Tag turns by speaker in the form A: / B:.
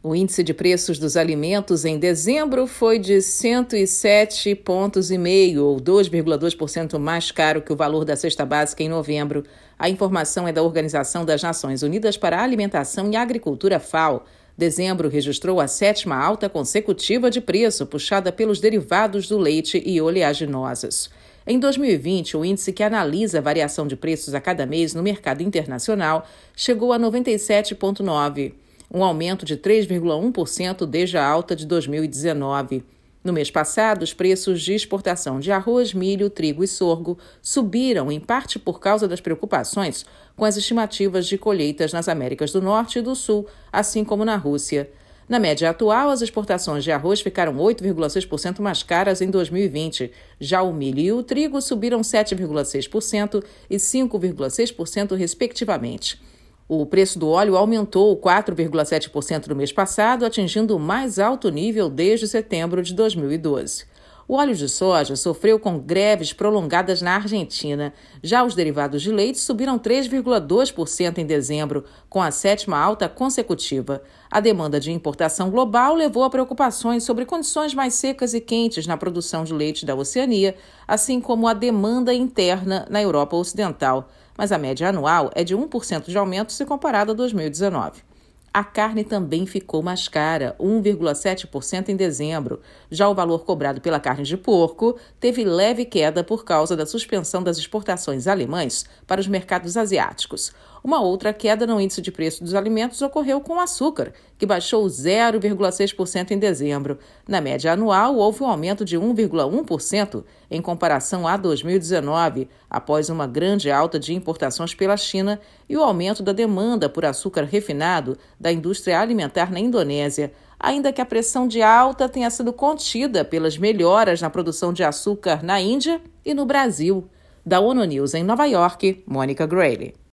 A: O índice de preços dos alimentos em dezembro foi de 107,5 pontos, ou 2,2% mais caro que o valor da cesta básica em novembro. A informação é da Organização das Nações Unidas para a Alimentação e Agricultura, FAO. Dezembro registrou a 7ª alta consecutiva de preço, puxada pelos derivados do leite e oleaginosas. Em 2020, o índice que analisa a variação de preços a cada mês no mercado internacional chegou a 97,9, um aumento de 3,1% desde a alta de 2019. No mês passado, os preços de exportação de arroz, milho, trigo e sorgo subiram, em parte por causa das preocupações com as estimativas de colheitas nas Américas do Norte e do Sul, assim como na Rússia. Na média atual, as exportações de arroz ficaram 8,6% mais caras em 2020. Já o milho e o trigo subiram 7,6% e 5,6%, respectivamente. O preço do óleo aumentou 4,7% no mês passado, atingindo o mais alto nível desde setembro de 2012. O óleo de soja sofreu com greves prolongadas na Argentina. Já os derivados de leite subiram 3,2% em dezembro, com a 7ª alta consecutiva. A demanda de importação global levou a preocupações sobre condições mais secas e quentes na produção de leite da Oceania, assim como a demanda interna na Europa Ocidental. Mas a média anual é de 1% de aumento se comparado a 2019. A carne também ficou mais cara, 1,7% em dezembro. Já o valor cobrado pela carne de porco teve leve queda por causa da suspensão das exportações alemãs para os mercados asiáticos. Uma outra queda no índice de preço dos alimentos ocorreu com o açúcar, que baixou 0,6% em dezembro. Na média anual, houve um aumento de 1,1% em comparação a 2019, após uma grande alta de importações pela China e o aumento da demanda por açúcar refinado da indústria alimentar na Indonésia, ainda que a pressão de alta tenha sido contida pelas melhoras na produção de açúcar na Índia e no Brasil. Da ONU News em Nova York, Mônica Grayle.